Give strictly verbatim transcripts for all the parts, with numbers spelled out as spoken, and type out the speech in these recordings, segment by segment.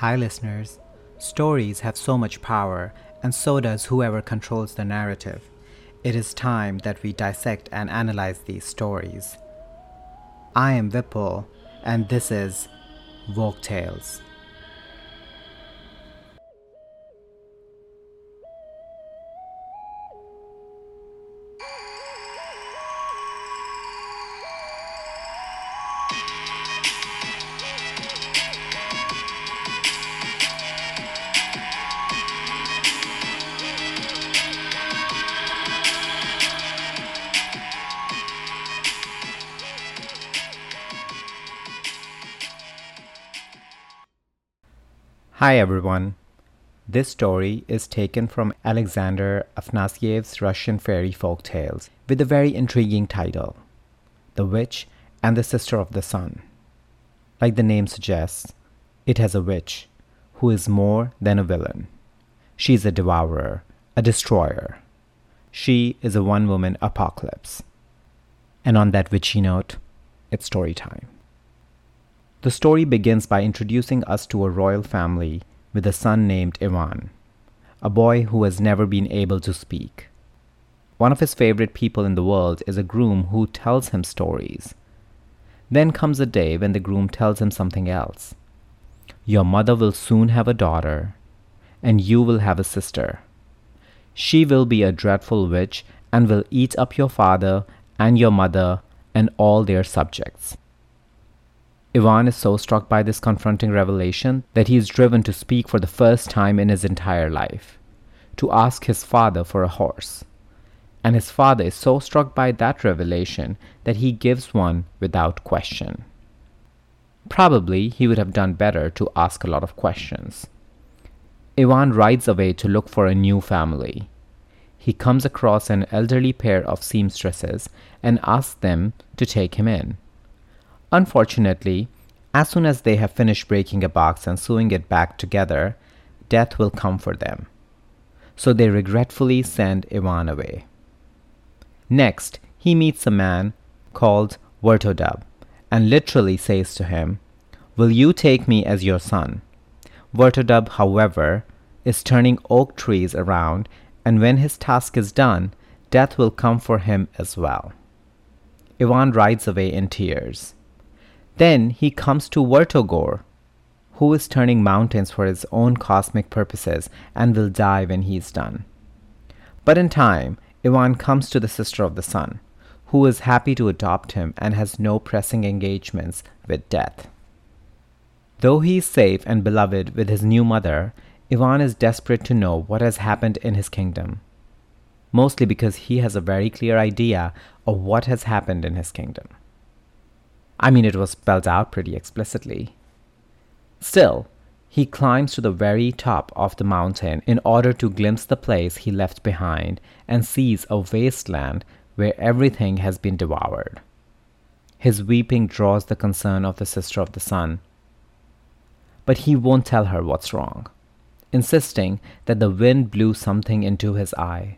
Hi, listeners. Stories have so much power, and so does whoever controls the narrative. It is time that we dissect and analyze these stories. I am Vipul, and this is Vogue Tales. Hi, everyone. This story is taken from Alexander Afanasyev's Russian fairy folk tales with a very intriguing title, The Witch and the Sister of the Sun. Like the name suggests, it has a witch who is more than a villain. She is a devourer, a destroyer. She is a one-woman apocalypse. And on that witchy note, it's story time. The story begins by introducing us to a royal family with a son named Ivan, a boy who has never been able to speak. One of his favorite people in the world is a groom who tells him stories. Then comes a day when the groom tells him something else. Your mother will soon have a daughter, and you will have a sister. She will be a dreadful witch and will eat up your father and your mother and all their subjects. Ivan is so struck by this confronting revelation that he is driven to speak for the first time in his entire life, to ask his father for a horse. And his father is so struck by that revelation that he gives one without question. Probably he would have done better to ask a lot of questions. Ivan rides away to look for a new family. He comes across an elderly pair of seamstresses and asks them to take him in. Unfortunately, as soon as they have finished breaking a box and sewing it back together, death will come for them. So they regretfully send Ivan away. Next, he meets a man called Vertodub and literally says to him, "Will you take me as your son?" Vertodub, however, is turning oak trees around, and when his task is done, death will come for him as well. Ivan rides away in tears. Then he comes to Vertogor, who is turning mountains for his own cosmic purposes and will die when he is done. But in time, Ivan comes to the Sister of the Sun, who is happy to adopt him and has no pressing engagements with death. Though he is safe and beloved with his new mother, Ivan is desperate to know what has happened in his kingdom, mostly because he has a very clear idea of what has happened in his kingdom. I mean, it was spelled out pretty explicitly. Still, he climbs to the very top of the mountain in order to glimpse the place he left behind and sees a wasteland where everything has been devoured. His weeping draws the concern of the Sister of the Sun. But he won't tell her what's wrong, insisting that the wind blew something into his eye.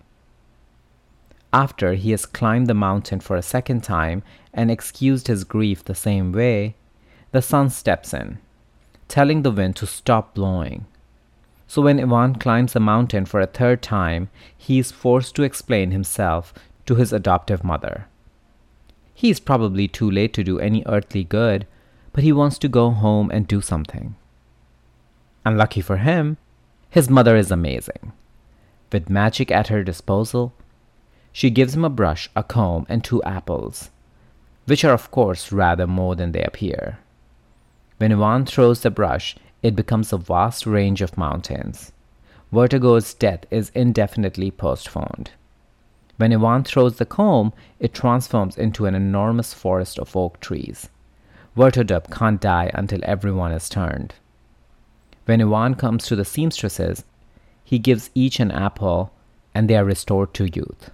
After he has climbed the mountain for a second time and excused his grief the same way, the sun steps in, telling the wind to stop blowing. So when Ivan climbs the mountain for a third time, he is forced to explain himself to his adoptive mother. He is probably too late to do any earthly good, but he wants to go home and do something. Unlucky for him, his mother is amazing. With magic at her disposal, she gives him a brush, a comb, and two apples, which are of course rather more than they appear. When Ivan throws the brush, it becomes a vast range of mountains. Vertogor's death is indefinitely postponed. When Ivan throws the comb, it transforms into an enormous forest of oak trees. Vertodub can't die until everyone is turned. When Ivan comes to the seamstresses, he gives each an apple, and they are restored to youth.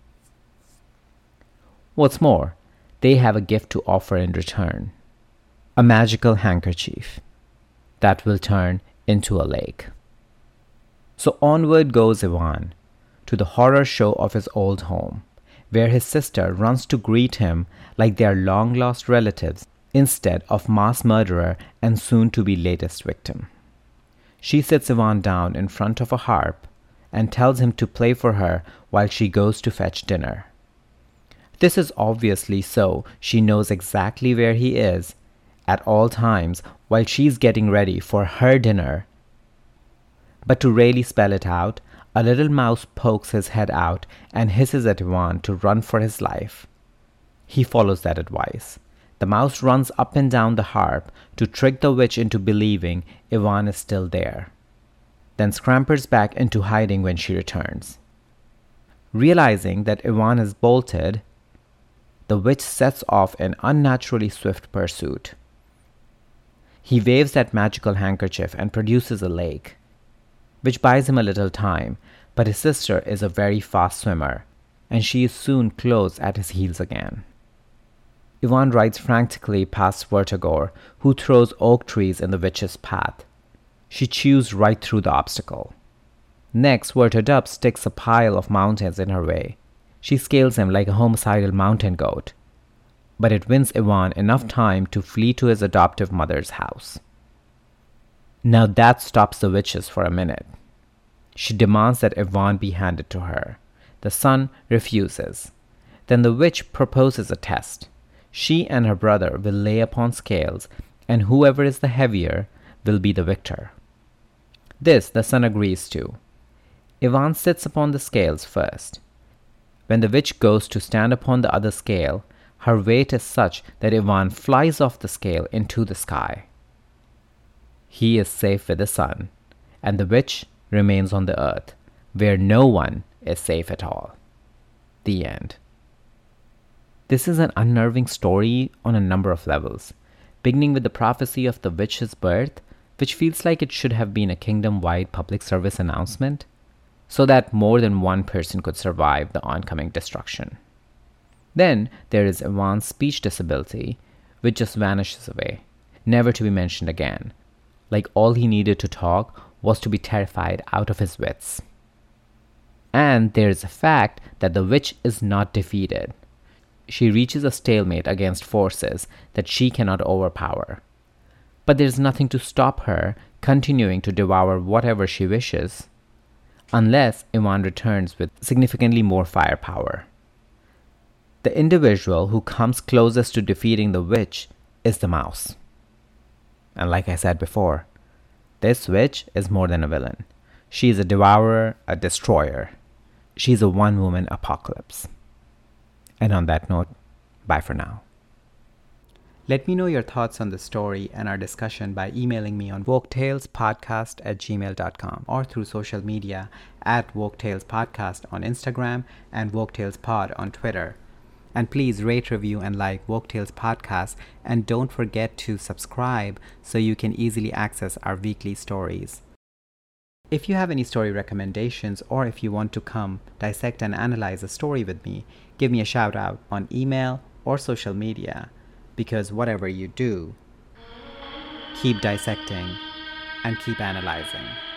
What's more, they have a gift to offer in return. A magical handkerchief that will turn into a lake. So onward goes Ivan to the horror show of his old home, where his sister runs to greet him like they are long-lost relatives instead of mass murderer and soon-to-be latest victim. She sits Ivan down in front of a harp and tells him to play for her while she goes to fetch dinner. This is obviously so she knows exactly where he is at all times while she's getting ready for her dinner. But to really spell it out, a little mouse pokes his head out and hisses at Ivan to run for his life. He follows that advice. The mouse runs up and down the harp to trick the witch into believing Ivan is still there, then scampers back into hiding when she returns. Realizing that Ivan is bolted, the witch sets off in unnaturally swift pursuit. He waves that magical handkerchief and produces a lake, which buys him a little time, but his sister is a very fast swimmer, and she is soon close at his heels again. Ivan rides frantically past Vertogor, who throws oak trees in the witch's path. She chews right through the obstacle. Next, Vertodub sticks a pile of mountains in her way. She scales them like a homicidal mountain goat, but it wins Ivan enough time to flee to his adoptive mother's house. Now that stops the witches for a minute. She demands that Ivan be handed to her. The son refuses. Then the witch proposes a test. She and her brother will lay upon scales, and whoever is the heavier will be the victor. This the son agrees to. Ivan sits upon the scales first. When the witch goes to stand upon the other scale, her weight is such that Ivan flies off the scale into the sky. He is safe with the sun, and the witch remains on the earth, where no one is safe at all. The end. This is an unnerving story on a number of levels, beginning with the prophecy of the witch's birth, which feels like it should have been a kingdom-wide public service announcement, so that more than one person could survive the oncoming destruction. Then there is Ivan's speech disability, which just vanishes away, never to be mentioned again, like all he needed to talk was to be terrified out of his wits. And there is the fact that the witch is not defeated. She reaches a stalemate against forces that she cannot overpower. But there is nothing to stop her continuing to devour whatever she wishes, unless Ivan returns with significantly more firepower. The individual who comes closest to defeating the witch is the mouse. And like I said before, this witch is more than a villain. She is a devourer, a destroyer. She's a one-woman apocalypse. And on that note, bye for now. Let me know your thoughts on the story and our discussion by emailing me on woketalespodcast at gmail dot com or through social media at woketalespodcast on Instagram and woketalespod on Twitter. And please rate, review, and like Woke Tales Podcast, and don't forget to subscribe so you can easily access our weekly stories. If you have any story recommendations, or if you want to come dissect and analyze a story with me, give me a shout out on email or social media, because whatever you do, keep dissecting and keep analyzing.